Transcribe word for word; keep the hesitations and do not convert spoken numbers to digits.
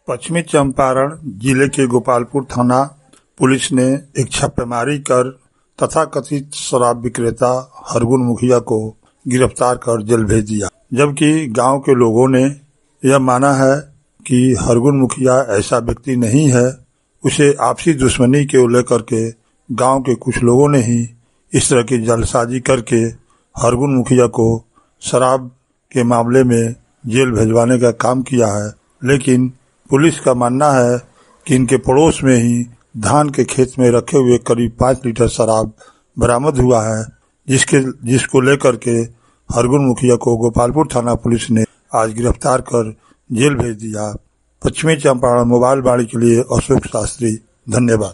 पश्चिमी चंपारण जिले के गोपालपुर थाना पुलिस ने एक छापेमारी कर तथाकथित शराब विक्रेता हरगुन मुखिया को गिरफ्तार कर जेल भेज दिया, जबकि गांव के लोगों ने यह माना है कि हरगुन मुखिया ऐसा व्यक्ति नहीं है। उसे आपसी दुश्मनी के लेकर के गांव के कुछ लोगों ने ही इस तरह की जालसाजी करके हरगुन मुखिया को शराब के मामले में जेल भेजवाने का काम किया है। लेकिन पुलिस का मानना है कि इनके पड़ोस में ही धान के खेत में रखे हुए करीब पाँच लीटर शराब बरामद हुआ है, जिसके जिसको लेकर के हरगुन मुखिया को गोपालपुर थाना पुलिस ने आज गिरफ्तार कर जेल भेज दिया। पश्चिमी चंपारण मोबाइल वाणी के लिए अशोक शास्त्री, धन्यवाद।